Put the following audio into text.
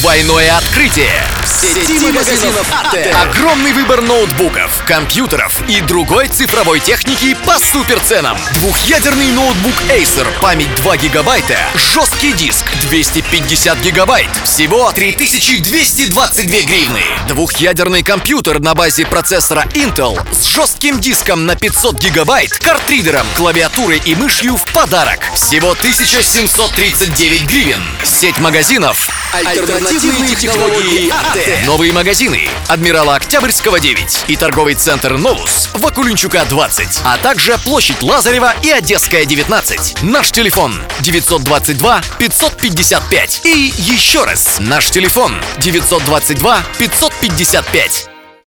Двойное открытие. В сети магазинов АТ. Огромный выбор ноутбуков, компьютеров и другой цифровой техники по суперценам. Двухъядерный ноутбук Acer, память 2 гигабайта, жесткий диск 250 гигабайт. Всего 3222 гривны. Двухъядерный компьютер на базе процессора Intel с жестким диском на 500 гигабайт, картридером, клавиатурой и мышью в подарок. Всего 1739 гривен. Сеть магазинов «Альтернативные технологии АТ». Новые магазины Адмирала Октябрьского 9 и торговый центр «Новус» Вакулинчука 20, а также площадь Лазарева и Одесская 19. Наш телефон 922 555. И еще раз, наш телефон 922 555.